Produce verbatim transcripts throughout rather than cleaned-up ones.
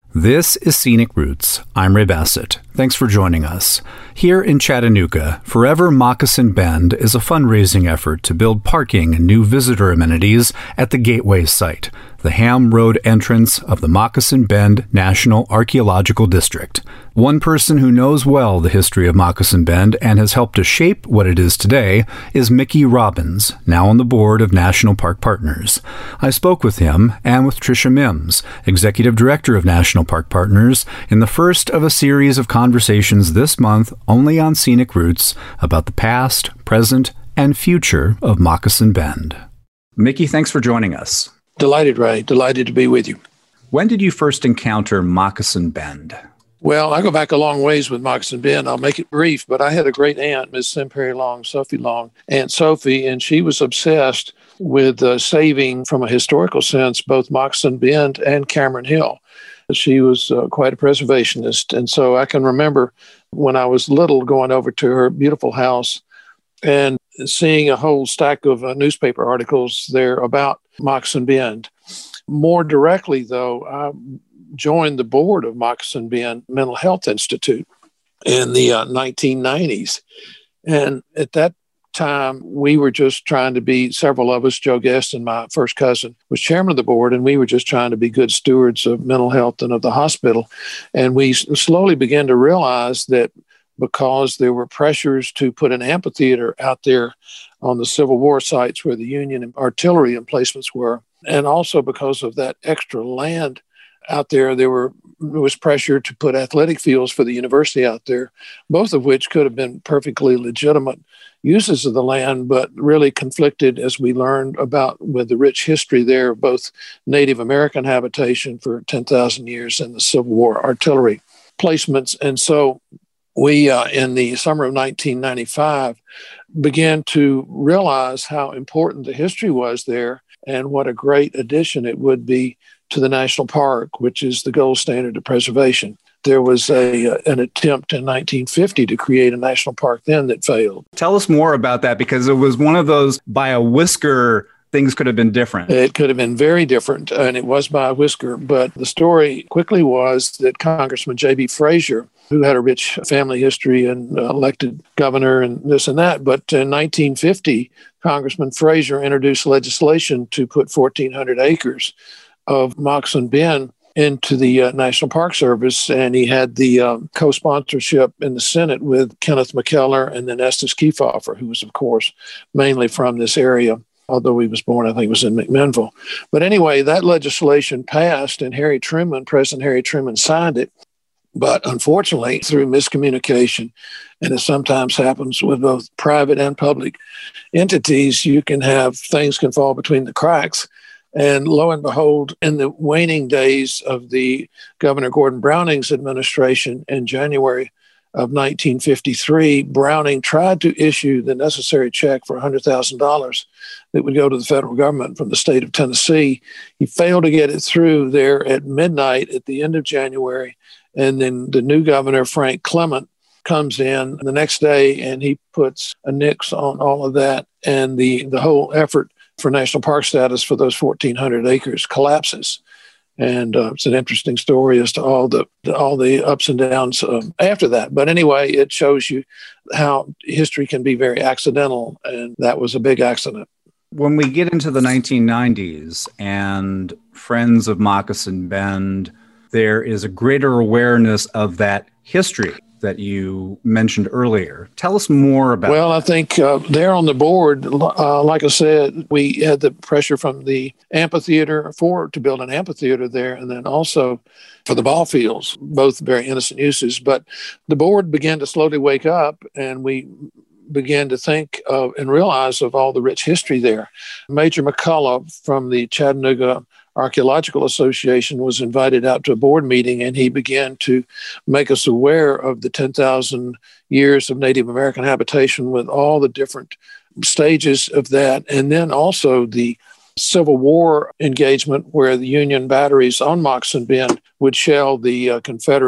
This is Scenic Roots. I'm Ray Bassett. Thanks for joining us. Here in Chattanooga, Forever Moccasin Bend is a fundraising effort to build parking and new visitor amenities at the Gateway site, the Ham Road entrance of the Moccasin Bend National Archaeological District. One person who knows well the history of Moccasin Bend and has helped to shape what it is today is Mickey Robbins, now on the board of National Park Partners. I spoke with him and with Tricia Mims, Executive Director of National Park Partners, in the first of a series of conversations this month only on Scenic Roots about the past, present, and future of Moccasin Bend. Mickey, thanks for joining us. Delighted, Ray. Delighted to be with you. When did you first encounter Moccasin Bend? Well, I go back a long ways with Moccasin Bend. I'll make it brief, but I had a great aunt, Miss Simperi Long, Sophie Long, Aunt Sophie, and she was obsessed with uh, saving, from a historical sense, both Moccasin Bend and Cameron Hill. She was uh, quite a preservationist. And so I can remember when I was little going over to her beautiful house and seeing a whole stack of uh, newspaper articles there about Moccasin Bend. More directly, though, I joined the board of Moccasin Bend Mental Health Institute in the uh, nineteen nineties. And at that time, we were just trying to be, several of us, Joe Guest and my first cousin was chairman of the board, and we were just trying to be good stewards of mental health and of the hospital. And we slowly began to realize that because there were pressures to put an amphitheater out there on the Civil War sites where the Union artillery emplacements were, and also because of that extra land out there, there were there was pressure to put athletic fields for the university out there, both of which could have been perfectly legitimate uses of the land, but really conflicted, as we learned about with the rich history there of both Native American habitation for ten thousand years and the Civil War artillery placements. And so we, uh, in the summer of nineteen ninety-five, began to realize how important the history was there and what a great addition it would be to the national park, which is the gold standard of preservation. There was a uh, an attempt in nineteen fifty to create a national park then that failed. Tell us more about that, because it was one of those by a whisker things could have been different. It could have been very different, and it was by a whisker. But the story quickly was that Congressman J B Frazier, who had a rich family history and uh, elected governor and this and that, but in nineteen fifty, Congressman Frazier introduced legislation to put fourteen hundred acres of Moccasin Bend into the uh, National Park Service, and he had the um, co-sponsorship in the Senate with Kenneth McKellar and then Estes Kefauver, who was, of course, mainly from this area, although he was born, I think, was in McMinnville. But anyway, that legislation passed, and Harry Truman, President Harry Truman, signed it. But unfortunately, through miscommunication, and it sometimes happens with both private and public entities, you can have things can fall between the cracks. And lo and behold, in the waning days of the Governor Gordon Browning's administration in January of nineteen fifty-three, Browning tried to issue the necessary check for one hundred thousand dollars that would go to the federal government from the state of Tennessee. He failed to get it through there at midnight at the end of January. And then the new governor, Frank Clement, comes in the next day and he puts a nix on all of that. And the, the whole effort for national park status for those fourteen hundred acres collapses. And uh, it's an interesting story as to all the all the ups and downs um, after that. But anyway, it shows you how history can be very accidental, and that was a big accident. When we get into the nineteen nineties and Friends of Moccasin Bend, there is a greater awareness of that history that you mentioned earlier. Tell us more about Well, I think uh, there on the board, uh, like I said, we had the pressure from the amphitheater for to build an amphitheater there, and then also for the ball fields, both very innocent uses. But the board began to slowly wake up, and we began to think of and realize of all the rich history there. Major McCullough from the Chattanooga Archaeological Association was invited out to a board meeting, and he began to make us aware of the ten thousand years of Native American habitation with all the different stages of that, and then also the Civil War engagement where the Union batteries on Moccasin Bend would shell the uh, Confederate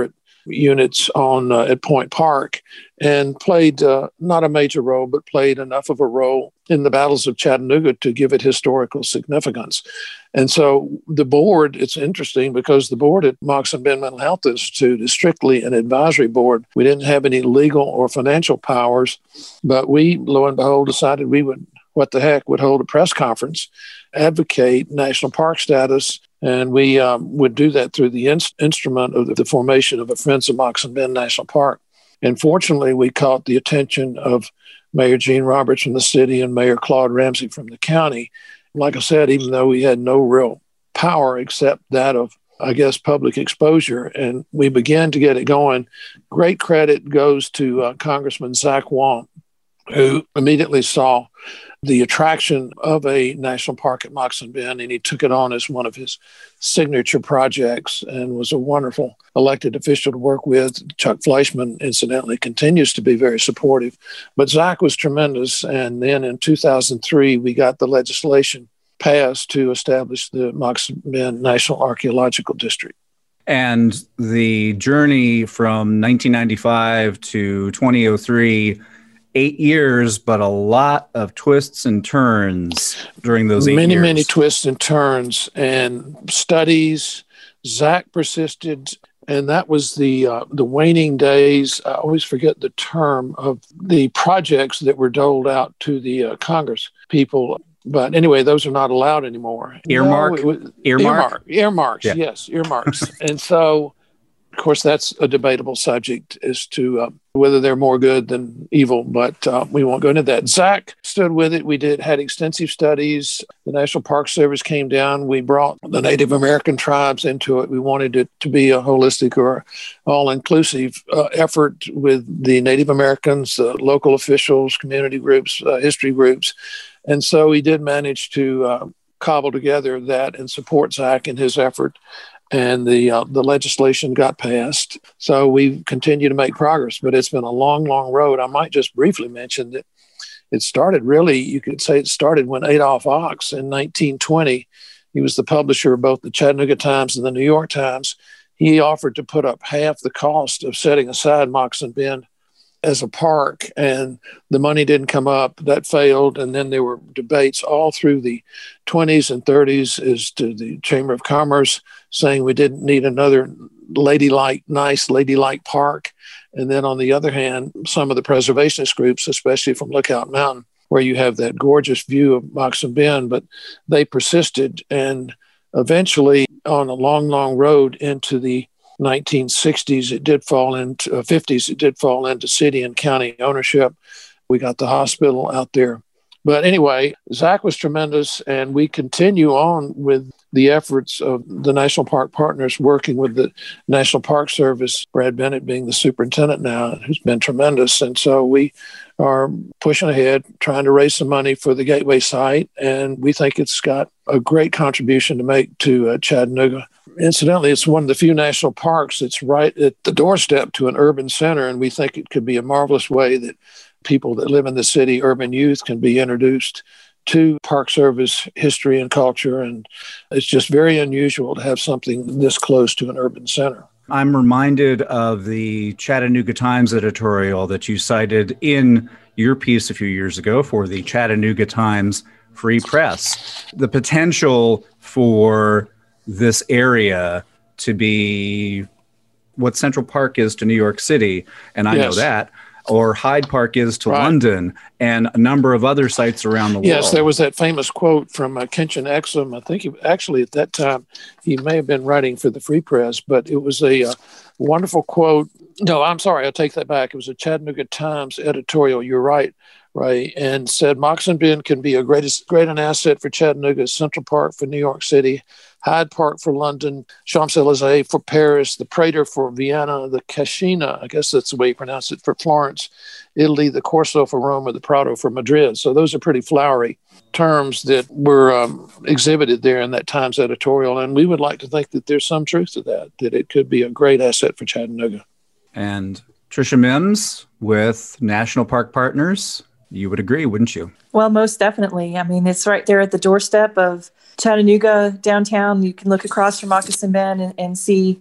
units on uh, at Point Park, and played uh, not a major role, but played enough of a role in the battles of Chattanooga to give it historical significance. And so the board, it's interesting because the board at Moccasin Bend Mental Health Institute is strictly an advisory board. We didn't have any legal or financial powers, but we, lo and behold, decided we would, what the heck, would hold a press conference, advocate national park status. And we um, would do that through the in- instrument of the, the formation of a Friends of Moccasin Bend National Park. And fortunately, we caught the attention of Mayor Gene Roberts from the city and Mayor Claude Ramsey from the county. Like I said, even though we had no real power except that of, I guess, public exposure, and we began to get it going, great credit goes to uh, Congressman Zach Wamp, who immediately saw the attraction of a national park at Moccasin Bend, and he took it on as one of his signature projects and was a wonderful elected official to work with. Chuck Fleischman, incidentally, continues to be very supportive. But Zach was tremendous, and then in two thousand three, we got the legislation passed to establish the Moccasin Bend National Archaeological District. And the journey from nineteen ninety-five to twenty oh three, eight years, but a lot of twists and turns during those eight many, years. Many, many twists and turns and studies. Zach persisted, and that was the uh, the waning days. I always forget the term of the projects that were doled out to the uh, Congress people. But anyway, those are not allowed anymore. Earmark? No, was, earmark? Earmark. Earmarks, yeah. Yes, earmarks. And so, of course, that's a debatable subject as to uh, whether they're more good than evil, but uh, we won't go into that. Zach stood with it. We did had extensive studies. The National Park Service came down. We brought the Native American tribes into it. We wanted it to be a holistic or all-inclusive uh, effort with the Native Americans, uh, local officials, community groups, uh, history groups. And so we did manage to uh, cobble together that and support Zach in his effort. And the uh, the legislation got passed. So we continue to make progress, but it's been a long, long road. I might just briefly mention that it started really, you could say it started when Adolph Ox in nineteen twenty, he was the publisher of both the Chattanooga Times and the New York Times. He offered to put up half the cost of setting aside Moccasin Bend as a park, and the money didn't come up. That failed, and then there were debates all through the twenties and thirties as to the Chamber of Commerce saying we didn't need another ladylike, nice ladylike park. And then on the other hand, some of the preservationist groups, especially from Lookout Mountain, where you have that gorgeous view of Moccasin Bend, but they persisted, and eventually on a long, long road into the nineteen sixties, it did fall into uh, fifties, it did fall into city and county ownership. We got the hospital out there. But anyway, Zach was tremendous, and we continue on with the efforts of the National Park Partners working with the National Park Service, Brad Bennett being the superintendent now, who's been tremendous. And so we are pushing ahead, trying to raise some money for the Gateway site, and we think it's got a great contribution to make to uh, Chattanooga. Incidentally, it's one of the few national parks that's right at the doorstep to an urban center, and we think it could be a marvelous way that people that live in the city, urban youth, can be introduced to Park Service history and culture. And it's just very unusual to have something this close to an urban center. I'm reminded of the Chattanooga Times editorial that you cited in your piece a few years ago for the Chattanooga Times Free Press. The potential for this area to be what Central Park is to New York City, and I yes. know that, or Hyde Park is to right. London, and a number of other sites around the world. Yes, there was that famous quote from uh, Kenshin Exum. I think he, actually at that time he may have been writing for the Free Press, but it was a uh, wonderful quote. No, I'm sorry, I take that back. It was a Chattanooga Times editorial. You're right, Ray, and said Moccasin Bend can be a greatest, great an asset for Chattanooga, Central Park for New York City, Hyde Park for London, Champs-Élysées for Paris, the Prater for Vienna, the Cascina, I guess that's the way you pronounce it, for Florence, Italy, the Corso for Rome, or the Prado for Madrid. So those are pretty flowery terms that were um, exhibited there in that Times editorial. And we would like to think that there's some truth to that, that it could be a great asset for Chattanooga. And Tricia Mims with National Park Partners, you would agree, wouldn't you? Well, most definitely. I mean, it's right there at the doorstep of Chattanooga downtown. You can look across from Moccasin Bend and, and see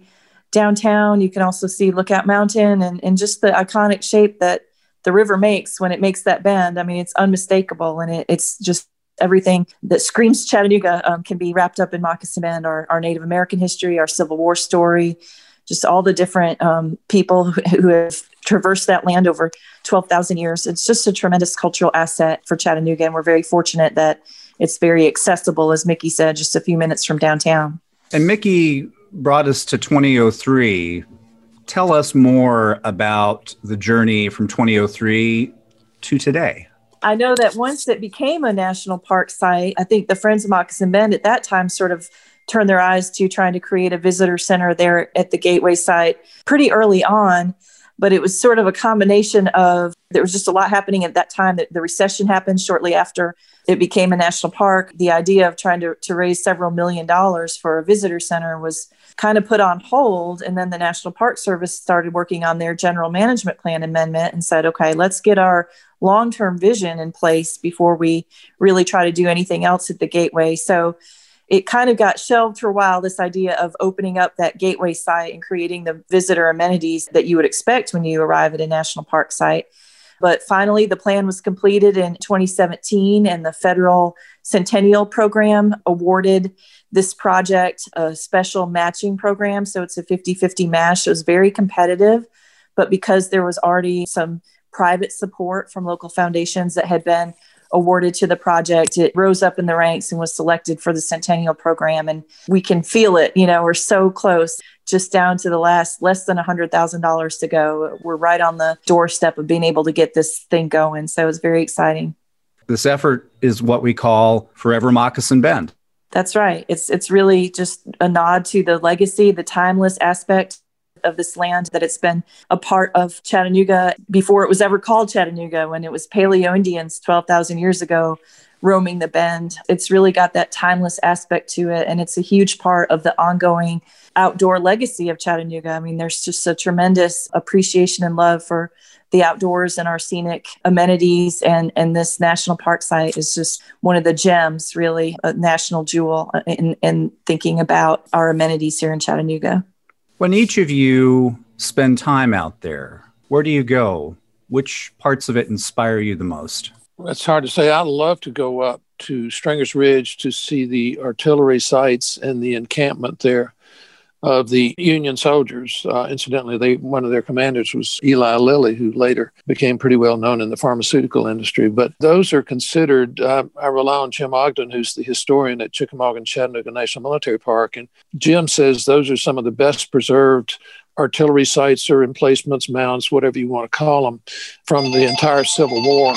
downtown. You can also see Lookout Mountain and, and just the iconic shape that the river makes when it makes that bend. I mean, it's unmistakable, and it, it's just everything that screams Chattanooga um, can be wrapped up in Moccasin Bend, our, our Native American history, our Civil War story, just all the different um, people who, who have traversed that land over twelve thousand years. It's just a tremendous cultural asset for Chattanooga, and we're very fortunate that it's very accessible, as Mickey said, just a few minutes from downtown. And Mickey brought us to twenty oh three. Tell us more about the journey from twenty oh three to today. I know that once it became a national park site, I think the Friends of Moccasin Bend at that time sort of turned their eyes to trying to create a visitor center there at the Gateway site pretty early on. But it was sort of a combination of, there was just a lot happening at that time. That the recession happened shortly after it became a national park. The idea of trying to, to raise several million dollars for a visitor center was kind of put on hold. And then the National Park Service started working on their general management plan amendment and said, okay, let's get our long-term vision in place before we really try to do anything else at the Gateway. So it kind of got shelved for a while, this idea of opening up that Gateway site and creating the visitor amenities that you would expect when you arrive at a national park site. But finally, the plan was completed in twenty seventeen, and the federal Centennial Program awarded this project a special matching program. So it's a fifty-fifty match. It was very competitive, but because there was already some private support from local foundations that had been awarded to the project, it rose up in the ranks and was selected for the Centennial Program. And we can feel it, you know, we're so close, just down to the last less than one hundred thousand dollars to go. We're right on the doorstep of being able to get this thing going. So it's very exciting. This effort is what we call Forever Moccasin Bend. That's right. It's it's really just a nod to the legacy, the timeless aspect of this land, that it's been a part of Chattanooga before it was ever called Chattanooga, when it was Paleo Indians twelve thousand years ago roaming the bend. It's really got that timeless aspect to it, and it's a huge part of the ongoing outdoor legacy of Chattanooga. I mean, there's just a tremendous appreciation and love for the outdoors and our scenic amenities, and, and this national park site is just one of the gems, really, a national jewel in, in thinking about our amenities here in Chattanooga. When each of you spend time out there, where do you go? Which parts of it inspire you the most? It's hard to say. I'd love to go up to Stringer's Ridge to see the artillery sites and the encampment there of the Union soldiers. Uh, incidentally, they one of their commanders was Eli Lilly, who later became pretty well known in the pharmaceutical industry. But those are considered, uh, I rely on Jim Ogden, who's the historian at Chickamauga and Chattanooga National Military Park. And Jim says those are some of the best preserved artillery sites or emplacements, mounds, whatever you want to call them, from the entire Civil War.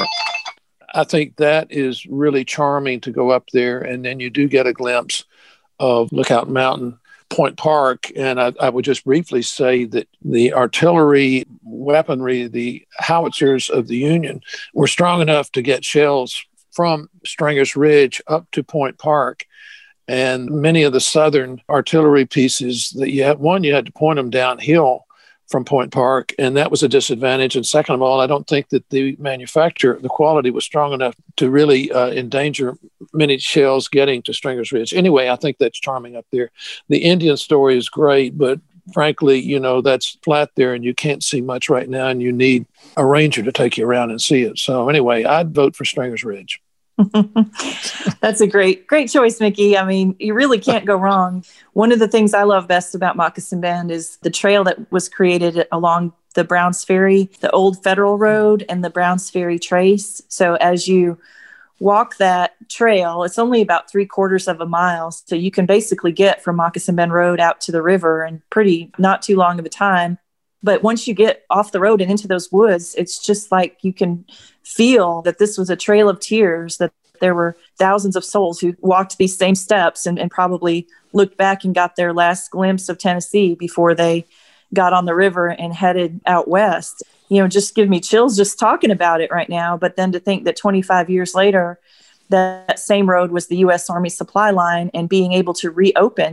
I think that is really charming to go up there. And then you do get a glimpse of Lookout Mountain, Point Park. And I, I would just briefly say that the artillery weaponry, the howitzers of the Union, were strong enough to get shells from Stringer's Ridge up to Point Park. And many of the Southern artillery pieces that you had, one, you had to point them downhill from Point Park, and that was a disadvantage. And second of all, I don't think that the manufacturer, the quality was strong enough to really uh, endanger many shells getting to Stringer's Ridge. Anyway, I think that's charming up there. The Indian story is great, but frankly, you know, that's flat there and you can't see much right now, and you need a ranger to take you around and see it. So anyway, I'd vote for Stringer's Ridge. That's a great, great choice, Mickey. I mean, you really can't go wrong. One of the things I love best about Moccasin Bend is the trail that was created along the Browns Ferry, the old Federal Road, and the Browns Ferry Trace. So as you walk that trail, it's only about three quarters of a mile. So you can basically get from Moccasin Bend Road out to the river in pretty, not too long of a time. But once you get off the road and into those woods, it's just like you can feel that this was a trail of tears, that there were thousands of souls who walked these same steps and, and probably looked back and got their last glimpse of Tennessee before they got on the river and headed out west. You know, just give me chills just talking about it right now. But then to think that twenty-five years later, that same road was the U S Army supply line, and being able to reopen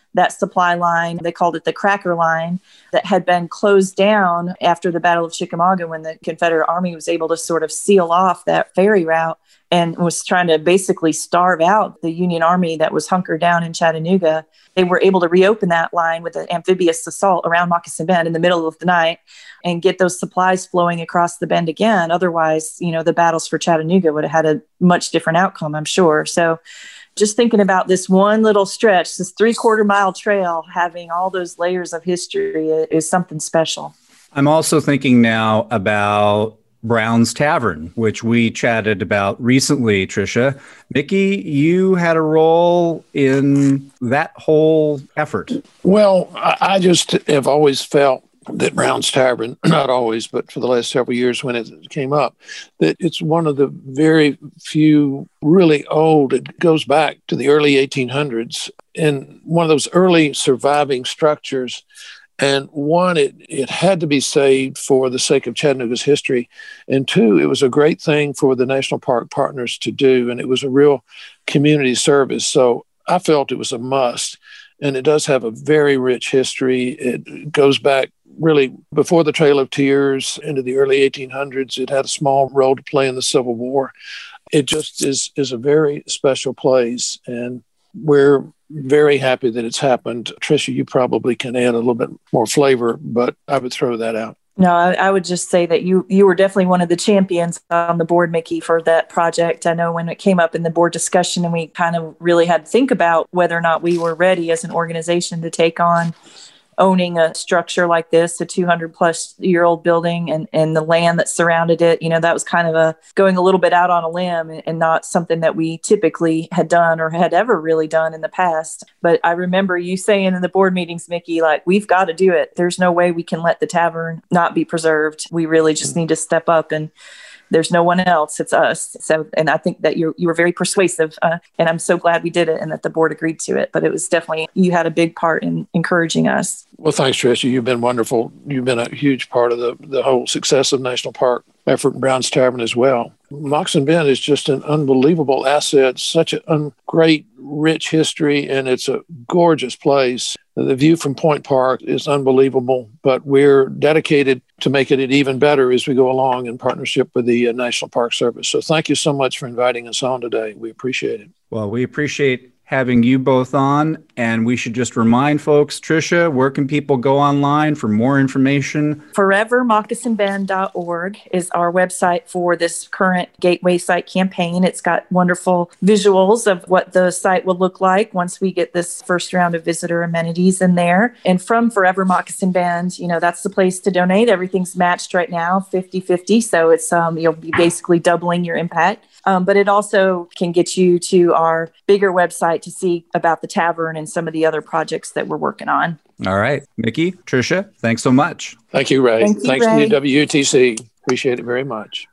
that supply line. They called it the Cracker Line, that had been closed down after the Battle of Chickamauga when the Confederate Army was able to sort of seal off that ferry route and was trying to basically starve out the Union Army that was hunkered down in Chattanooga. They were able to reopen that line with an amphibious assault around Moccasin Bend in the middle of the night and get those supplies flowing across the bend again. Otherwise, you know, the battles for Chattanooga would have had a much different outcome, I'm sure. So just thinking about this one little stretch, this three quarter mile trail, having all those layers of history is something special. I'm also thinking now about Brown's Tavern, which we chatted about recently, Tricia. Mickey, you had a role in that whole effort. Well, I just have always felt that Brown's Tavern, not always, but for the last several years when it came up, that it's one of the very few really old, it goes back to the early eighteen hundreds, and one of those early surviving structures. And one, it, it had to be saved for the sake of Chattanooga's history. And two, it was a great thing for the National Park partners to do. And it was a real community service. So I felt it was a must. And it does have a very rich history. It goes back really before the Trail of Tears into the early eighteen hundreds. It had a small role to play in the Civil War. It just is, is a very special place. And we're very happy that it's happened. Tricia, you probably can add a little bit more flavor, but I would throw that out. No, I, I would just say that you you were definitely one of the champions on the board, Mickey, for that project. I know when it came up in the board discussion and we kind of really had to think about whether or not we were ready as an organization to take on owning a structure like this, a two hundred plus year old building, and, and the land that surrounded it, you know, that was kind of a going a little bit out on a limb and, and not something that we typically had done or had ever really done in the past. But I remember you saying in the board meetings, Mickey, like, we've got to do it. There's no way we can let the tavern not be preserved. We really just need to step up, and there's no one else. It's us. So, and I think that you you were very persuasive, uh, and I'm so glad we did it and that the board agreed to it. But it was definitely, you had a big part in encouraging us. Well, thanks, Tricia. You've been wonderful. You've been a huge part of the, the whole success of National Park effort in Brown's Tavern as well. Moccasin Bend is just an unbelievable asset, such a un- great, rich history, and it's a gorgeous place. The view from Point Park is unbelievable, but we're dedicated to making it even better as we go along in partnership with the uh, National Park Service. So thank you so much for inviting us on today. We appreciate it. Well, we appreciate having you both on, and we should just remind folks, Tricia, where can people go online for more information? forever moccasin bend dot org is our website for this current Gateway Site campaign. It's got wonderful visuals of what the site will look like once we get this first round of visitor amenities in there. And from Forever Moccasin Bend, you know, that's the place to donate. Everything's matched right now, fifty-fifty. So it's um, you'll be basically doubling your impact. Um, but it also can get you to our bigger website to see about the tavern and some of the other projects that we're working on. All right. Mickey, Tricia, thanks so much. Thank you, Ray. Thank you, Thanks Ray. to W U T C. Appreciate it very much.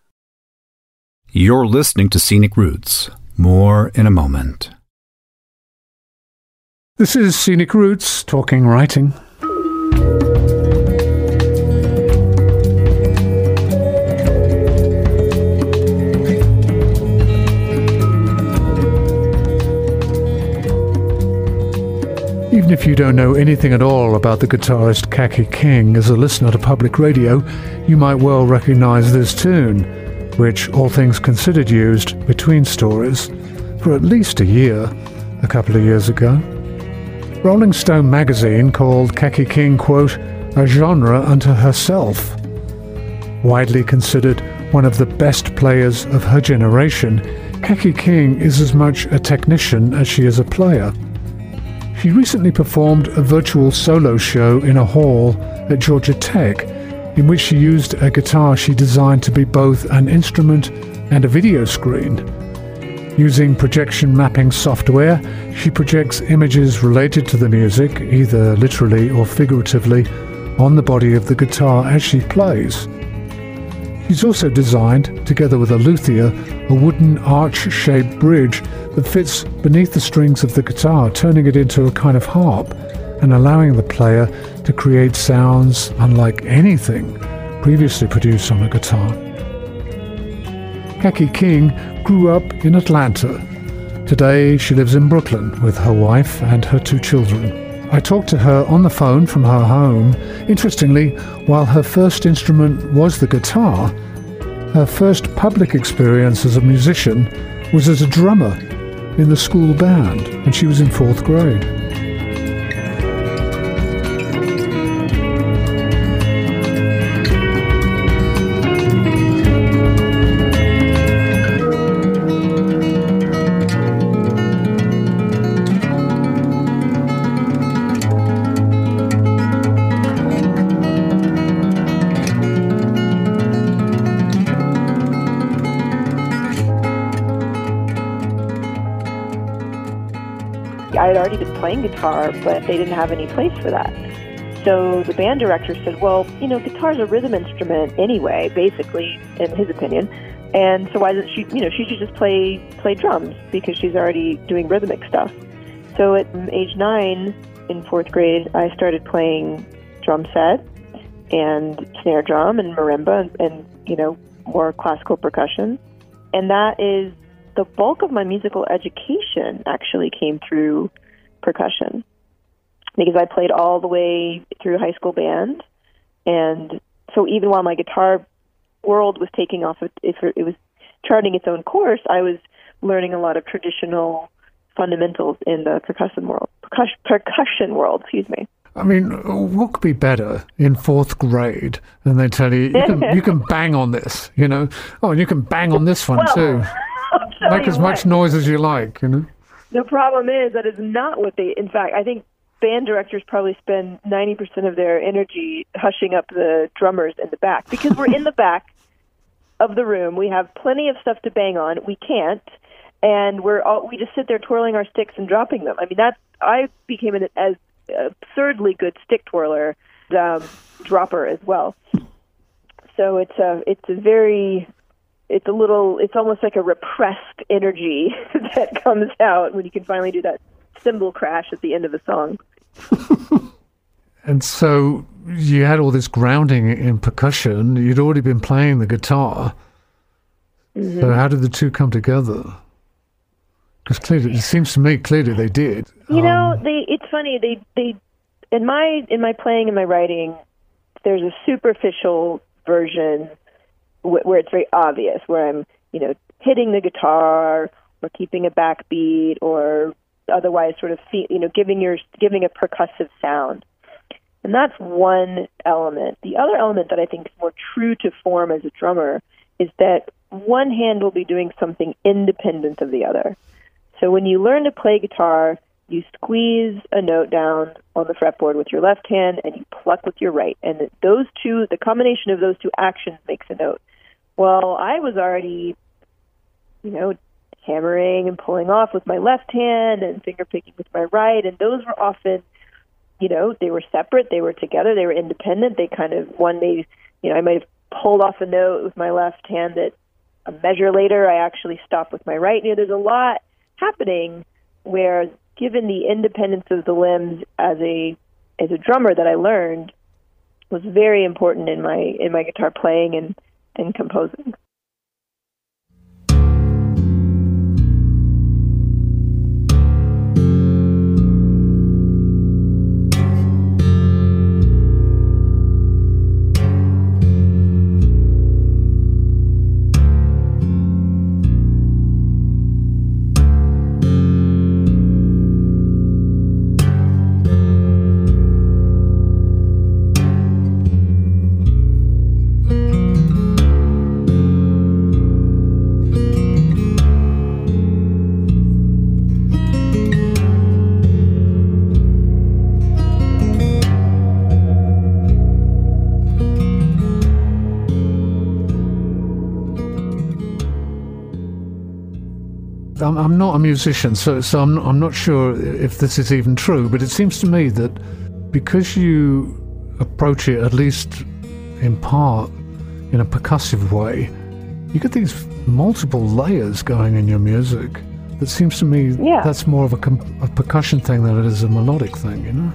You're listening to Scenic Roots. More in a moment. This is Scenic Roots, talking writing. Even if you don't know anything at all about the guitarist Kaki King, as a listener to public radio, you might well recognize this tune, which, all things considered, used between stories for at least a year, a couple of years ago. Rolling Stone magazine called Kaki King, quote, a genre unto herself. Widely considered one of the best players of her generation, Kaki King is as much a technician as she is a player. She recently performed a virtual solo show in a hall at Georgia Tech, in which she used a guitar she designed to be both an instrument and a video screen. Using projection mapping software, she projects images related to the music, either literally or figuratively, on the body of the guitar as she plays. She's also designed, together with a luthier, a wooden arch-shaped bridge that fits beneath the strings of the guitar, turning it into a kind of harp and allowing the player to create sounds unlike anything previously produced on a guitar. Kaki King grew up in Atlanta. Today she lives in Brooklyn with her wife and her two children. I talked to her on the phone from her home. Interestingly, while her first instrument was the guitar, her first public experience as a musician was as a drummer in the school band, and she was in fourth grade. I had already been playing guitar, but they didn't have any place for that. So the band director said, well, you know, guitar's a rhythm instrument anyway, basically, in his opinion. And so why doesn't she, you know, she should just play play drums because she's already doing rhythmic stuff. So at age nine, in fourth grade, I started playing drum set and snare drum and marimba and, and you know, more classical percussion. And that is the bulk of my musical education actually came through percussion because I played all the way through high school band. And so even while my guitar world was taking off, if it was charting its own course, I was learning a lot of traditional fundamentals in the percussion world, percussion, percussion world, excuse me. I mean, what could be better in fourth grade? And they tell you, you can, you can bang on this, you know? Oh, and you can bang on this one well, too. Make as much what. noise as you like, you know? The problem is that is not what they, in fact, I think band directors probably spend ninety percent of their energy hushing up the drummers in the back because we're in the back of the room. We have plenty of stuff to bang on. We can't. And we're all, we just sit there twirling our sticks and dropping them. I mean, that's, I became an as absurdly good stick twirler, um, dropper as well. So it's a, it's a very, it's a little, it's almost like a repressed energy that comes out when you can finally do that cymbal crash at the end of a song. And so you had all this grounding in percussion. You'd already been playing the guitar. Mm-hmm. So how did the two come together? Because clearly, it seems to me clearly they did. You um, know, they. It's funny. They they in my in my playing and my writing, there's a superficial version wh- where it's very obvious, where I'm you know hitting the guitar or keeping a backbeat or otherwise sort of fe- you know giving your giving a percussive sound, and that's one element. The other element that I think is more true to form as a drummer is that one hand will be doing something independent of the other. So when you learn to play guitar, you squeeze a note down on the fretboard with your left hand and you pluck with your right. And those two, the combination of those two actions makes a note. Well, I was already, you know, hammering and pulling off with my left hand and finger picking with my right. And those were often, you know, they were separate, they were together, they were independent. They kind of, one may, you know, I might have pulled off a note with my left hand that a measure later I actually stopped with my right. You know, there's a lot happening where, given the independence of the limbs as a as a drummer that I learned, was very important in my in my guitar playing and, and composing. I'm, I'm not a musician, so so I'm I'm not sure if this is even true, but it seems to me that because you approach it, at least in part, in a percussive way, you get these multiple layers going in your music. That seems to me yeah. that's more of a, com- a percussion thing than it is a melodic thing, you know?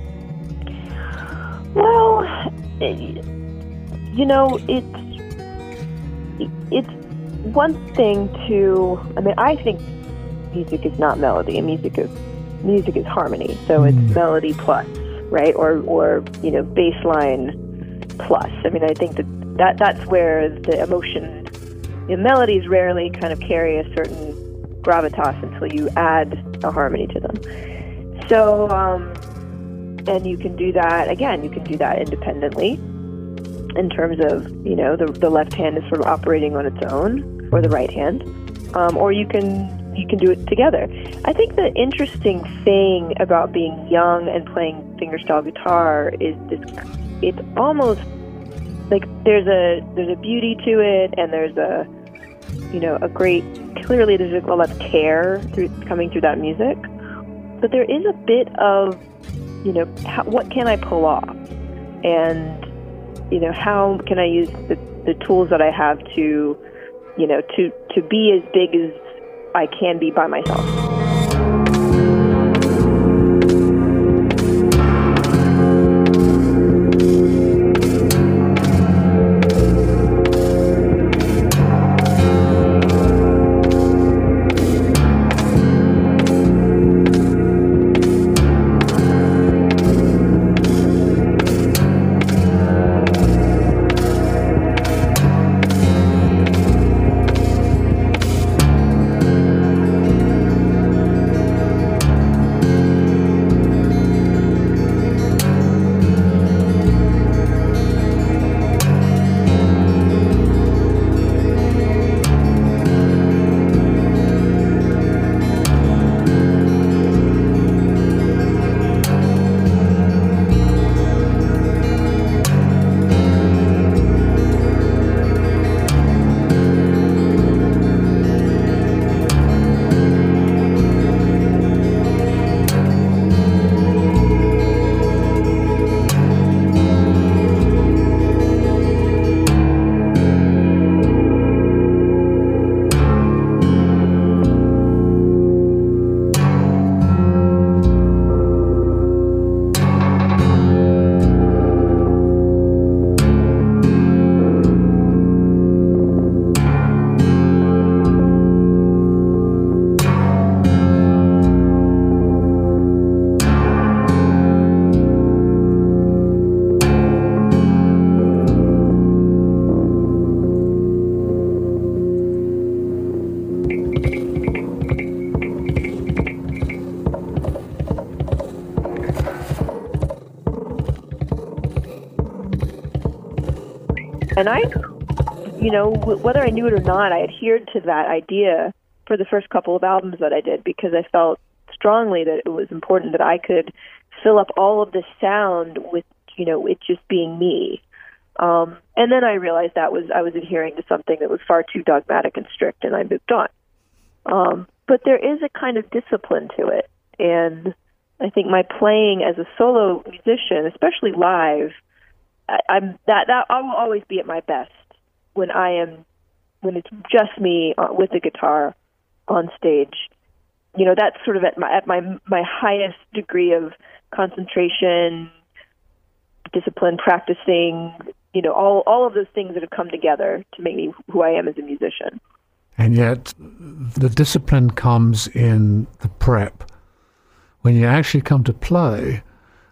Well, you know, it's it's one thing to, I mean, I think music is not melody, and music is music is harmony, so it's melody plus, right? Or, or you know, bass line plus. I mean, I think that, that that's where the emotion, the melodies rarely kind of carry a certain gravitas until you add a harmony to them. So, um, and you can do that, again, you can do that independently in terms of, you know, the, the left hand is sort of operating on its own, or the right hand, um, or you can you can do it together. I think the interesting thing about being young and playing fingerstyle guitar is this, it's almost like there's a there's a beauty to it, and there's a, you know, a great, clearly there's a lot of care through, coming through that music, but there is a bit of, you know, how, what can I pull off? And, you know, how can I use the, the tools that I have to, you know, to, to be as big as I can be by myself. And I, you know, w- whether I knew it or not, I adhered to that idea for the first couple of albums that I did, because I felt strongly that it was important that I could fill up all of the sound with, you know, it just being me. Um, and then I realized that was I was adhering to something that was far too dogmatic and strict, and I moved on. Um, but there is a kind of discipline to it, and I think my playing as a solo musician, especially live, I, I'm that that I will always be at my best when I am when it's just me uh, with the guitar on stage. You know, that's sort of at my at my my highest degree of concentration, discipline, practicing. You know, all all of those things that have come together to make me who I am as a musician. And yet, the discipline comes in the prep. When you actually come to play,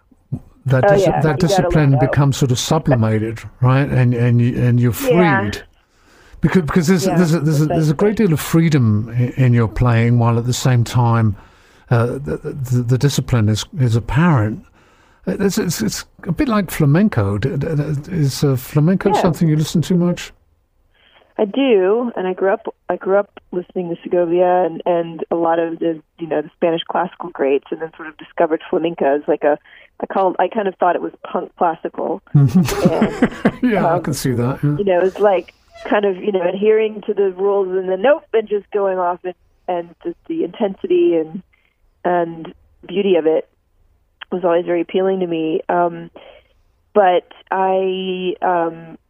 that oh, dis- yeah. that You discipline becomes sort of sublimated, right? And and you, and you're freed. Yeah. Because because there's Yeah, there's a, there's, a, there's a great deal of freedom in, in your playing, while at the same time uh, the, the the discipline is is apparent. It's, it's it's a bit like flamenco. Is uh, flamenco yeah. something you listen to much? I do, and I grew up. I grew up listening to Segovia and, and a lot of the you know the Spanish classical greats, and then sort of discovered flamenco as like a. I called. I kind of thought it was punk classical. and, yeah, um, I can see that. Yeah. You know, it's like kind of you know adhering to the rules and then nope, and just going off and and just the intensity and and beauty of it was always very appealing to me. Um, but I. Um,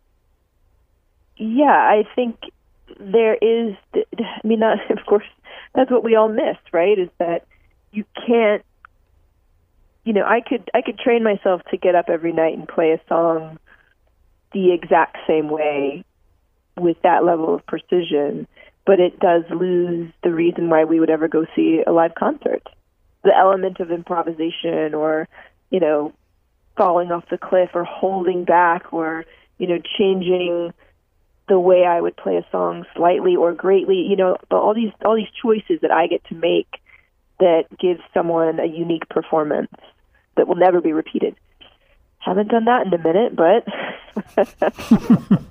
Yeah, I think there is, I mean, that, of course, that's what we all miss, right, is that you can't, you know, I could I could train myself to get up every night and play a song the exact same way with that level of precision, but it does lose the reason why we would ever go see a live concert. the element of improvisation or, you know, falling off the cliff or holding back or, you know, changing the way I would play a song slightly or greatly, you know, all these all these choices that I get to make that gives someone a unique performance that will never be repeated. Haven't done that in a minute, but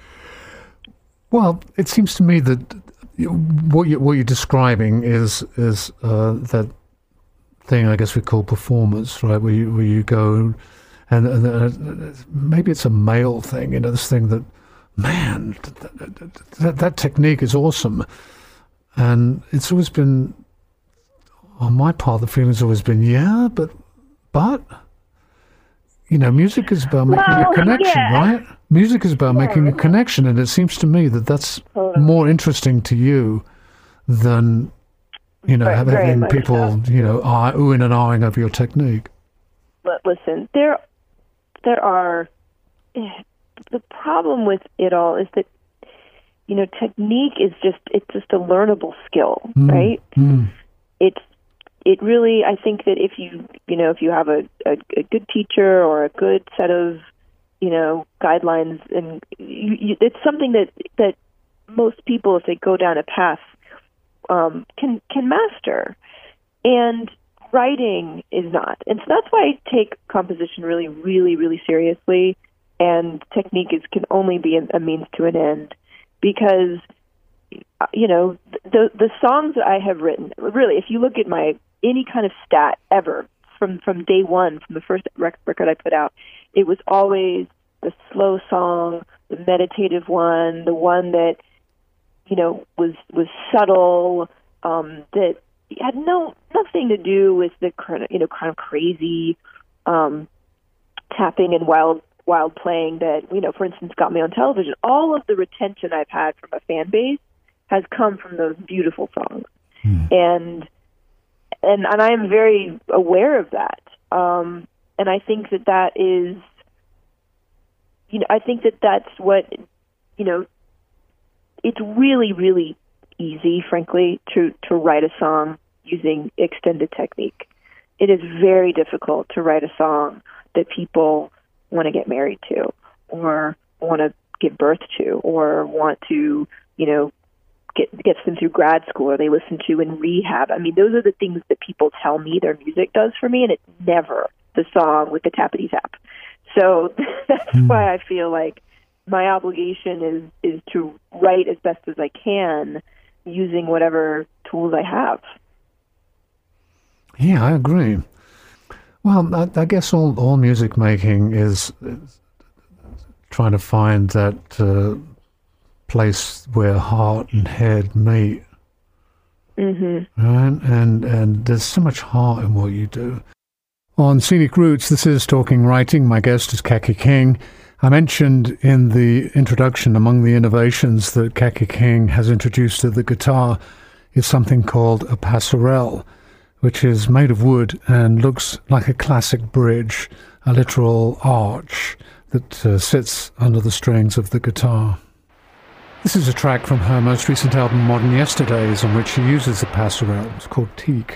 well, it seems to me that what you what you're describing is is uh, that thing I guess we call performance, right? Where you where you go, and, and uh, maybe it's a male thing, you know, this thing that, man, that, that, that technique is awesome, and it's always been, on my part, the feeling's always been, yeah, but but. You know, music is about making well, a connection, yeah. right? Music is about yeah. making a connection, and it seems to me that that's totally. more interesting to you than, you know, right, having people, so. you know, ah, oohing and ahhing over your technique. But listen, there, there are, the problem with it all is that, you know, technique is just, it's just a learnable skill, mm. right? Mm. It's, It really, I think that if you, you know, if you have a, a, a good teacher or a good set of, you know, guidelines, and you, you, it's something that that most people, if they go down a path, um, can can master. And writing is not, and so that's why I take composition really, really, really seriously. And technique is can only be a, a means to an end, because, you know, the the songs that I have written, really, if you look at my any kind of stat ever from, from day one, from the first rec- record I put out, it was always the slow song, the meditative one, the one that, you know, was was subtle, um, that had no nothing to do with the kind of, you know, kind of crazy um, tapping and wild wild playing that, you know, for instance, got me on television. All of the retention I've had from a fan base has come from those beautiful songs. Hmm. And And and I am very aware of that, um, and I think that that is, you know, I think that that's what, you know, it's really, really easy, frankly, to, to write a song using extended technique. It is very difficult to write a song that people want to get married to, or want to give birth to, or want to, you know, Get, gets them through grad school, or they listen to in rehab. I mean, those are the things that people tell me their music does for me, and it's never the song with the tappity tap. So that's mm. why I feel like my obligation is is to write as best as I can using whatever tools I have. Yeah, I agree. Well, I, I guess all, all music making is, is trying to find that uh, place where heart and head meet. Mm-hmm. Right? And and there's so much heart in what you do. On Scenic Roots, this is Talking Writing. My guest is Kaki King. I mentioned in the introduction, among the innovations that Kaki King has introduced to the guitar is something called a passerelle, which is made of wood and looks like a classic bridge, a literal arch that uh, sits under the strings of the guitar. This is a track from her most recent album, Modern Yesterdays, on which she uses the passerelle. It's called Teak.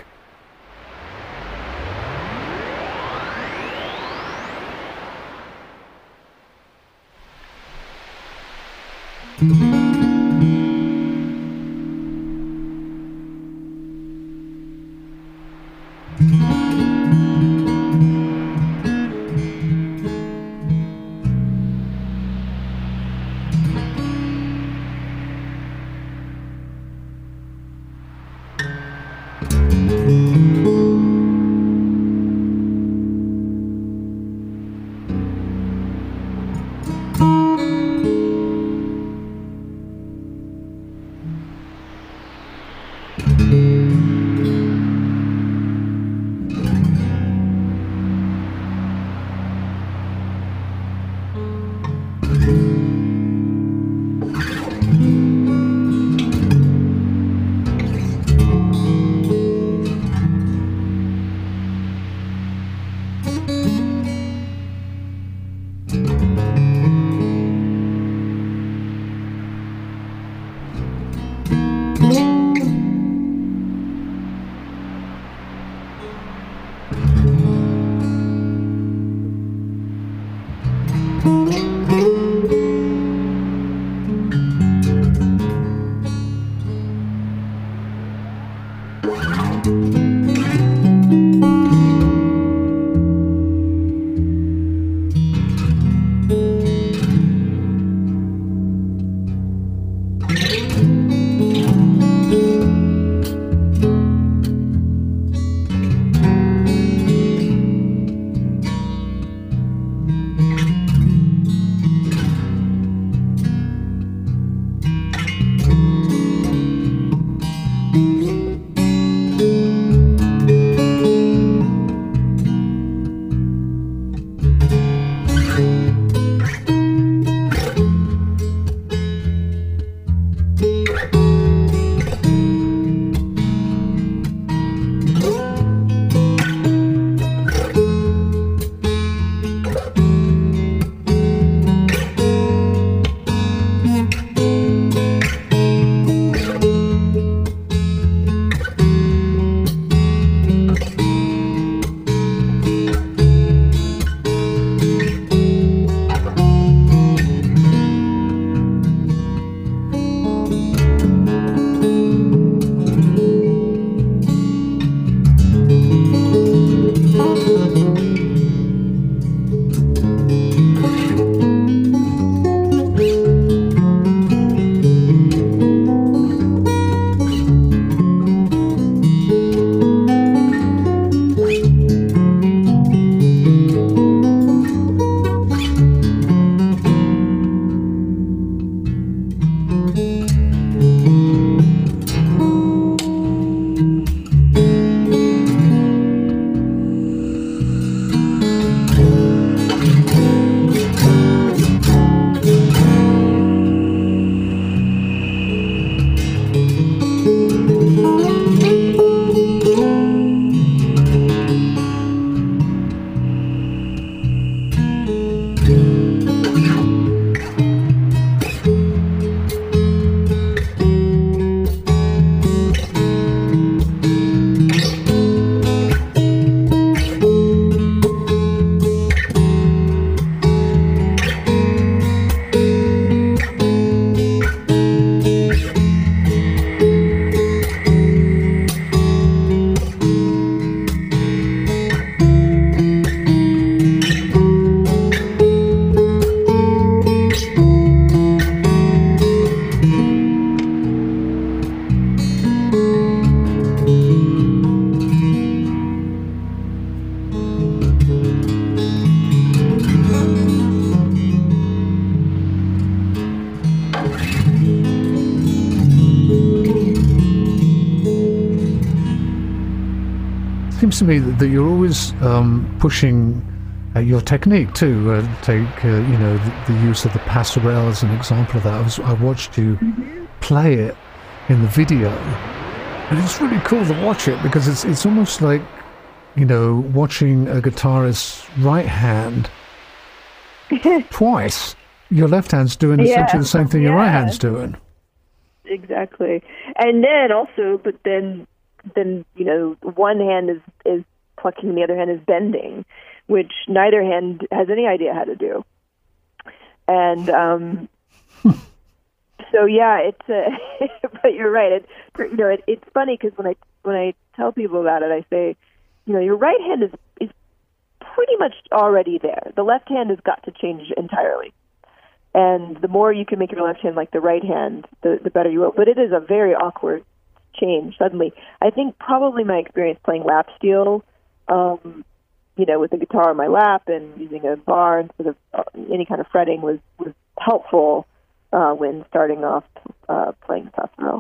seems to me that, that you're always um, pushing uh, your technique too. Uh, take uh, you know the, the use of the passerelle as an example of that. I, was, I watched you mm-hmm. play it in the video, and it's really cool to watch it because it's it's almost like, you know, watching a guitarist's right hand twice. Your left hand's doing yeah. essentially the same thing yeah. your right hand's doing. Exactly. And then also, but then, then you know, one hand is, is plucking, the other hand is bending, which neither hand has any idea how to do. And um, so, yeah, it's, uh, but you're right. It, you know, it, it's funny because when I, when I tell people about it, I say, you know, your right hand is, is pretty much already there. The left hand has got to change entirely. And the more you can make your left hand like the right hand, the, the better you will. But it is a very awkward change suddenly. I think probably my experience playing lap steel, um, you know, with the guitar on my lap and using a bar instead of uh, any kind of fretting was, was helpful uh, when starting off uh, playing the passerelle.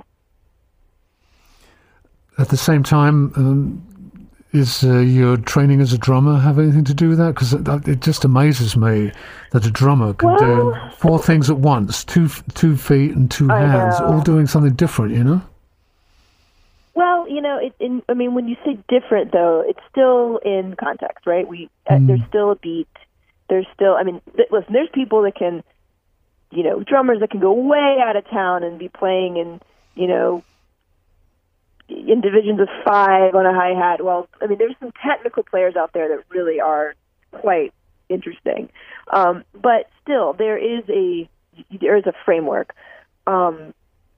At the same time, um, is uh, your training as a drummer have anything to do with that? Because it, it just amazes me that a drummer can well, do four things at once, two two feet and two I hands, know. all doing something different, you know? Well, you know, it, in, I mean, when you say different, though, it's still in context, right? We uh, mm. There's still a beat. There's still, I mean, th- listen, there's people that can, you know, drummers that can go way out of town and be playing in, you know, in divisions of five on a hi-hat. Well, I mean, there's some technical players out there that really are quite interesting. Um, but still, there is a there is a framework. Um,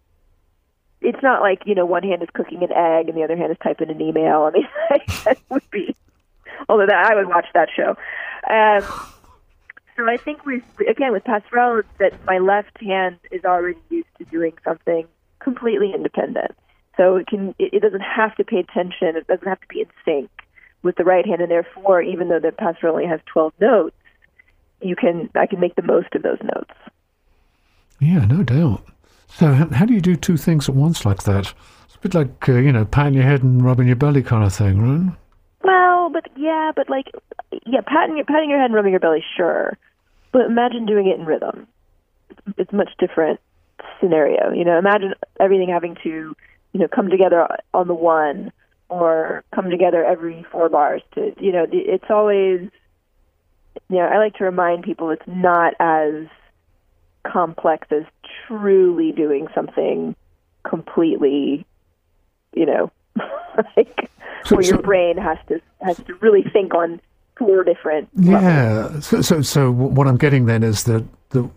it's not like, you know, one hand is cooking an egg and the other hand is typing an email. I mean, that would be, although that I would watch that show. Um, so I think we, again, with passerelle, that my left hand is already used to doing something completely independent. So it can it doesn't have to pay attention. It doesn't have to be in sync with the right hand, and therefore, even though the passerelle only has twelve notes, you can I can make the most of those notes. Yeah, no doubt. So how do you do two things at once like that? It's a bit like uh, you know, patting your head and rubbing your belly kind of thing, right? Well, but yeah, but like yeah, patting your patting your head and rubbing your belly, sure. But imagine doing it in rhythm. It's, it's a much different scenario. You know, imagine everything having to, you know, come together on the one or come together every four bars to, you know, it's always, you know, I like to remind people it's not as complex as truly doing something completely, you know, like so, where so, your brain has to, has to really think on four different yeah. levels. So, so, so what I'm getting then is that the,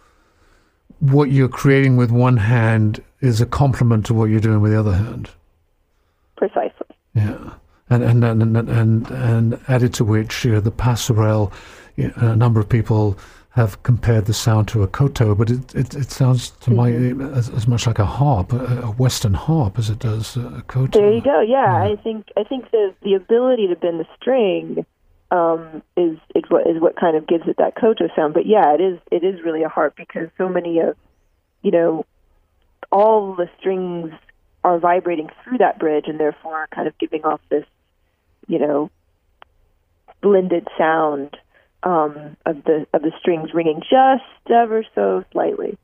what you're creating with one hand is a complement to what you're doing with the other hand. Precisely. Yeah, and and and and, and added to which, you know, the passerelle, you know, a number of people have compared the sound to a koto, but it it, it sounds to mm-hmm. my as, as much like a harp, a, a Western harp, as it does a koto. There you go. Yeah, yeah. I think I think the the ability to bend the string um, is is what is what kind of gives it that koto sound. But yeah, it is it is really a harp because so many of, you know, all the strings are vibrating through that bridge and therefore kind of giving off this, you know, blended sound um, of the of the strings ringing just ever so slightly.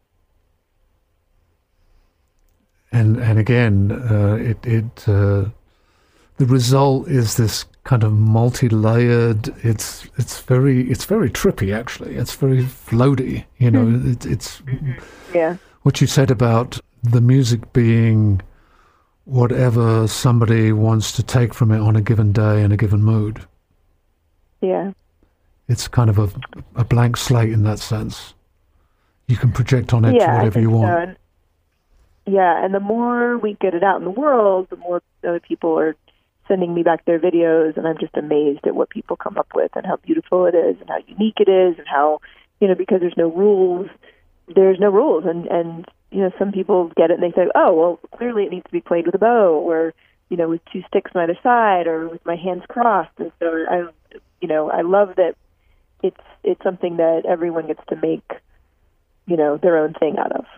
And and again, uh, it it uh, the result is this kind of multi-layered. It's it's very it's very trippy actually. It's very floaty. You know, mm-hmm. it, it's mm-hmm. yeah. What you said about the music being whatever somebody wants to take from it on a given day in a given mood. Yeah. It's kind of a, a blank slate in that sense. You can project on it yeah, whatever you want. So. And, yeah, and the more we get it out in the world, the more other people are sending me back their videos, and I'm just amazed at what people come up with and how beautiful it is and how unique it is and how, you know, because there's no rules, there's no rules. And, and you know, some people get it and they say, oh, well, clearly it needs to be played with a bow or, you know, with two sticks on either side or with my hands crossed. And so I, you know, I love that it's it's something that everyone gets to make, you know, their own thing out of.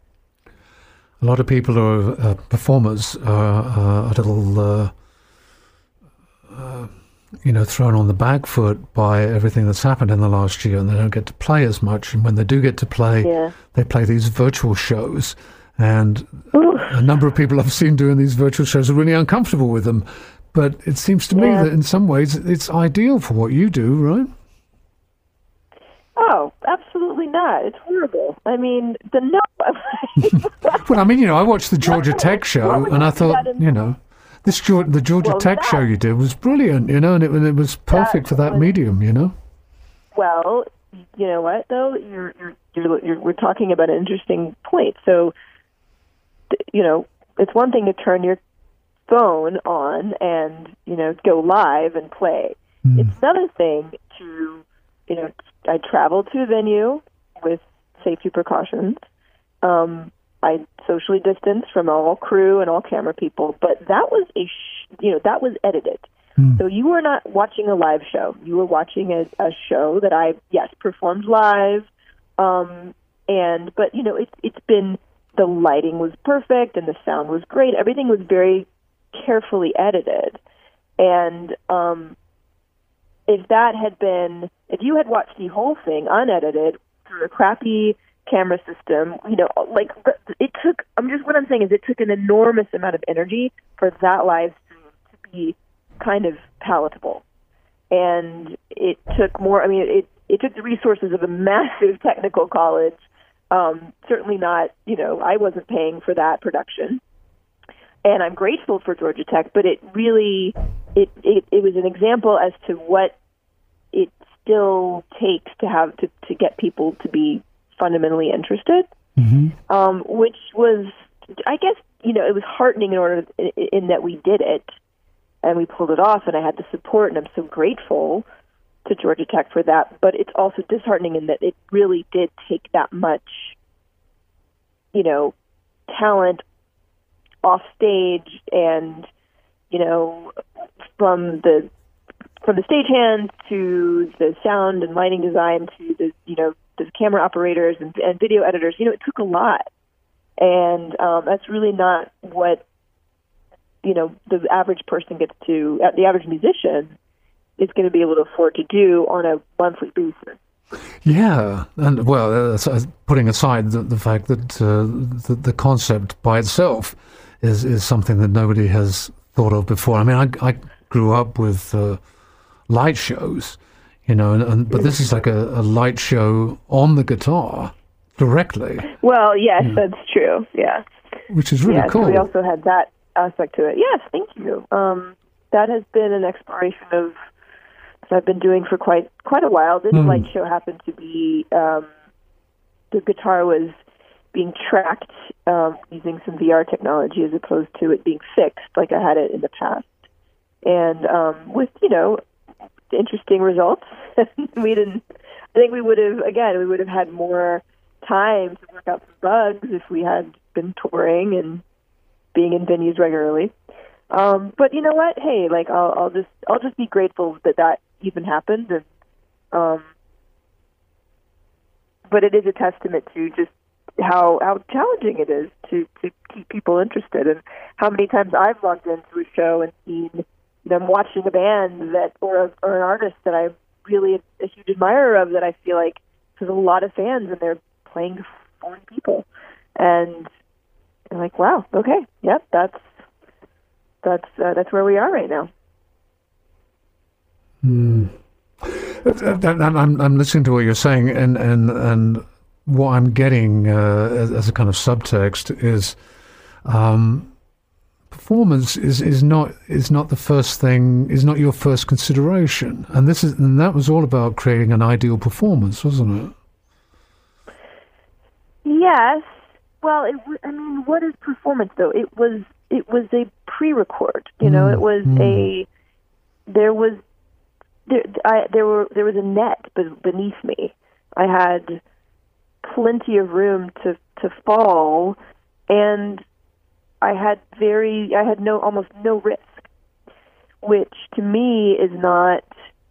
A lot of people who are uh, performers are uh, a little uh, uh, you know, thrown on the back foot by everything that's happened in the last year, and they don't get to play as much. And when they do get to play, yeah. they play these virtual shows. And Ooh. a number of people I've seen doing these virtual shows are really uncomfortable with them. But it seems to me yeah. that in some ways it's ideal for what you do, right? Oh, absolutely not. It's horrible. I mean, the no. Well, I mean, you know, I watched the Georgia Tech show, and I thought, you know, this Georgia, the Georgia well, Tech that, show you did was brilliant, you know, and it, and it was perfect that for that was, medium, you know. Well, you know what, though? You're, you're, you're, you're, we're talking about an interesting point. So, you know, it's one thing to turn your phone on and, you know, go live and play. Mm. It's another thing to, you know, I traveled to a venue with safety precautions. Um, I socially distanced from all crew and all camera people, but that was a, sh- you know, that was edited. Mm. So you were not watching a live show. You were watching a, a show that I, yes, performed live. Um, and, but, you know, it's it's been, the lighting was perfect and the sound was great. Everything was very carefully edited. And, um, if that had been, if you had watched the whole thing unedited through a crappy camera system, you know, like it took, I'm just, what I'm saying is it took an enormous amount of energy for that live stream to be kind of palatable. And it took more, I mean, it, it took the resources of a massive technical college. Um, certainly not, you know, I wasn't paying for that production. And I'm grateful for Georgia Tech, but it really, it, it, it was an example as to what it still takes to have to, to get people to be fundamentally interested, mm-hmm. um, which was, I guess, you know, it was heartening in order in, in that we did it and we pulled it off, and I had the support, and I'm so grateful to Georgia Tech for that. But it's also disheartening in that it really did take that much, you know, talent off stage, and you know, from the from the stagehands to the sound and lighting design to the you know the camera operators and, and video editors. You know, it took a lot, and um, that's really not what you know the average person gets to. The average musician is going to be able to afford to do on a monthly basis. Yeah, and well, uh, putting aside the, the fact that uh, the, the concept by itself is is something that nobody has thought of before. I mean, I, I grew up with uh, light shows, you know, and, and but this is like a, a light show on the guitar directly. Well, yes, yeah. That's true. Yeah, which is really yeah, cool. So we also had that aspect to it. Yes, thank you. Um, that has been an exploration of that I've been doing for quite quite a while. This mm. light show happened to be um, the guitar was being tracked um, using some V R technology as opposed to it being fixed like I had it in the past. And um, with, you know, interesting results. we didn't, I think we would have, again, we would have had more time to work out some bugs if we had been touring and being in venues regularly. Um, but you know what? Hey, like I'll, I'll just, I'll just be grateful that that even happened. And, um, but it is a testament to just how how challenging it is to, to keep people interested, and how many times I've logged into a show and seen them watching a band that or, a, or an artist that I'm really a, a huge admirer of, that I feel like there's a lot of fans and they're playing to forty people, and I'm like, wow, okay, yep, that's that's uh, that's where we are right now. Hmm. I'm I'm listening to what you're saying, and and and. What I'm getting uh, as, as a kind of subtext is um, performance is, is not is not the first thing, is not your first consideration, and this is and that was all about creating an ideal performance, wasn't it? Yes. Well, it, I mean, what is performance though? It was it was a pre-record. You know, mm, it was mm. a there was there I, there were there was a net beneath me. I had plenty of room to, to fall, and I had very, I had no, almost no risk, which to me is not,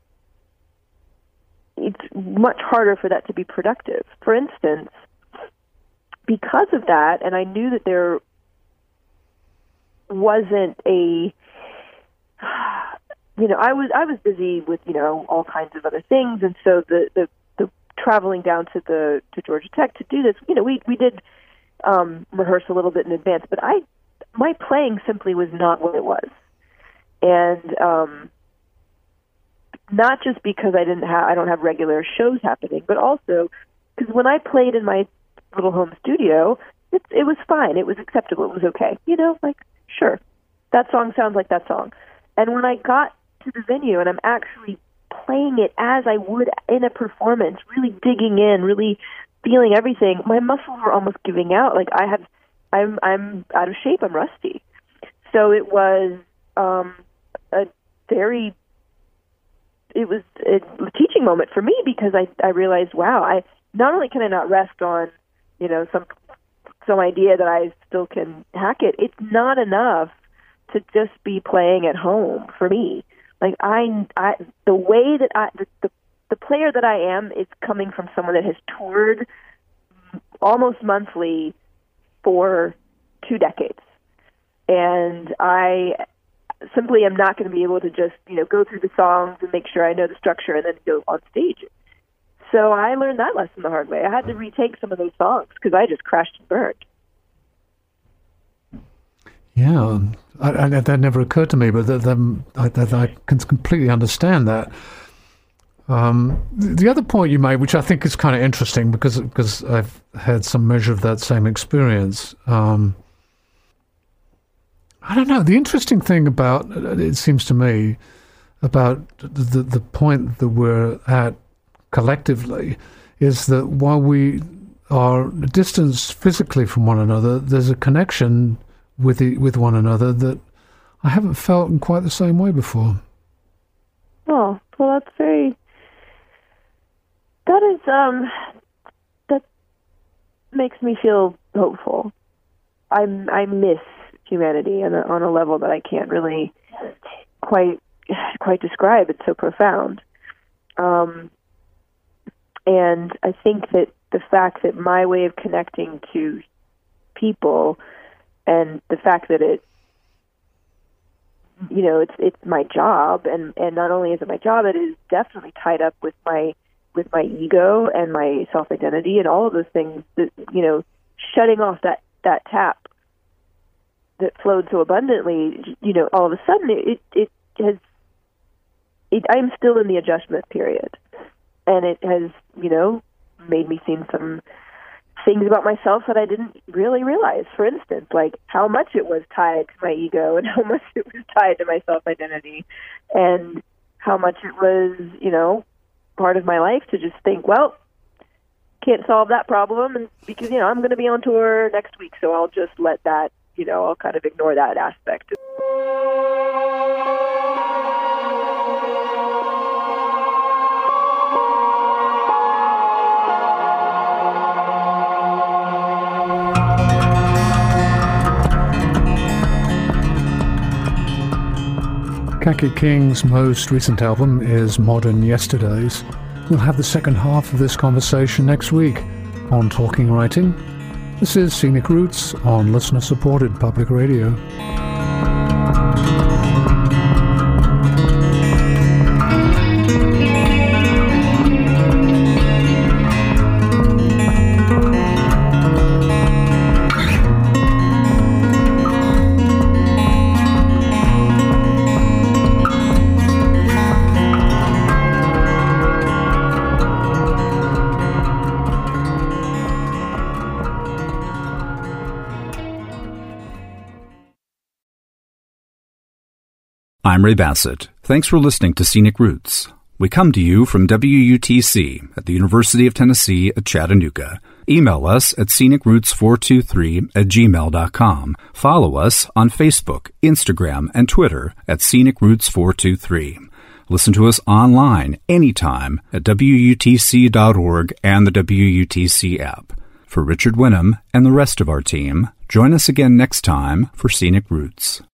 it's much harder for that to be productive. For instance, because of that, and I knew that there wasn't a, you know, I was I was busy with, you know, all kinds of other things, and so the the, the traveling down to the to Georgia Tech to do this, you know, we we did um, rehearse a little bit in advance, but I my playing simply was not what it was, and um, not just because I didn't have I don't have regular shows happening, but also because when I played in my little home studio, it it was fine, it was acceptable, it was okay, you know, like sure, that song sounds like that song, and when I got to the venue and I'm actually playing it as I would in a performance, really digging in, really feeling everything, my muscles were almost giving out. Like I have, I'm, I'm out of shape. I'm rusty. So it was um, a very, it was a teaching moment for me because I, I realized, wow, I not only can I not rest on, you know, some some idea that I still can hack it. It's not enough to just be playing at home for me. Like I, I, the way that I, the, the, the player that I am is coming from someone that has toured almost monthly for two decades. And I simply am not going to be able to just, you know, go through the songs and make sure I know the structure and then go on stage. So I learned that lesson the hard way. I had to retake some of those songs because I just crashed and burned. Yeah, I, I, that never occurred to me, but that, that, I, that I can completely understand that. Um, the other point you made, which I think is kind of interesting because because I've had some measure of that same experience. Um, I don't know. The interesting thing about it seems to me about the the point that we're at collectively is that while we are distanced physically from one another, there's a connection with the, with one another that I haven't felt in quite the same way before. Oh, well, that's very. That is um, that makes me feel hopeful. I I miss humanity on a, on a level that I can't really quite quite describe. It's so profound, um, and I think that the fact that my way of connecting to people, and the fact that it, you know, it's it's my job, and, and not only is it my job, it is definitely tied up with my with my ego and my self-identity and all of those things that, you know, shutting off that, that tap that flowed so abundantly, you know, all of a sudden it, it has, it, I'm still in the adjustment period, and it has, you know, made me see some things about myself that I didn't really realize. For instance, like how much it was tied to my ego and how much it was tied to my self-identity, and how much it was, you know, part of my life to just think, well, can't solve that problem, and because, you know, I'm going to be on tour next week, so I'll just let that, you know, I'll kind of ignore that aspect. Kaki King's most recent album is Modern Yesterdays. We'll have the second half of this conversation next week on Talking Writing. This is Scenic Roots on listener-supported public radio. I'm Ray Bassett. Thanks for listening to Scenic Roots. We come to you from W U T C at the University of Tennessee at Chattanooga. Email us at scenic roots four two three at gmail dot com. Follow us on Facebook, Instagram, and Twitter at scenic roots four two three. Listen to us online anytime at W U T C dot org and the W U T C app. For Richard Winham and the rest of our team, join us again next time for Scenic Roots.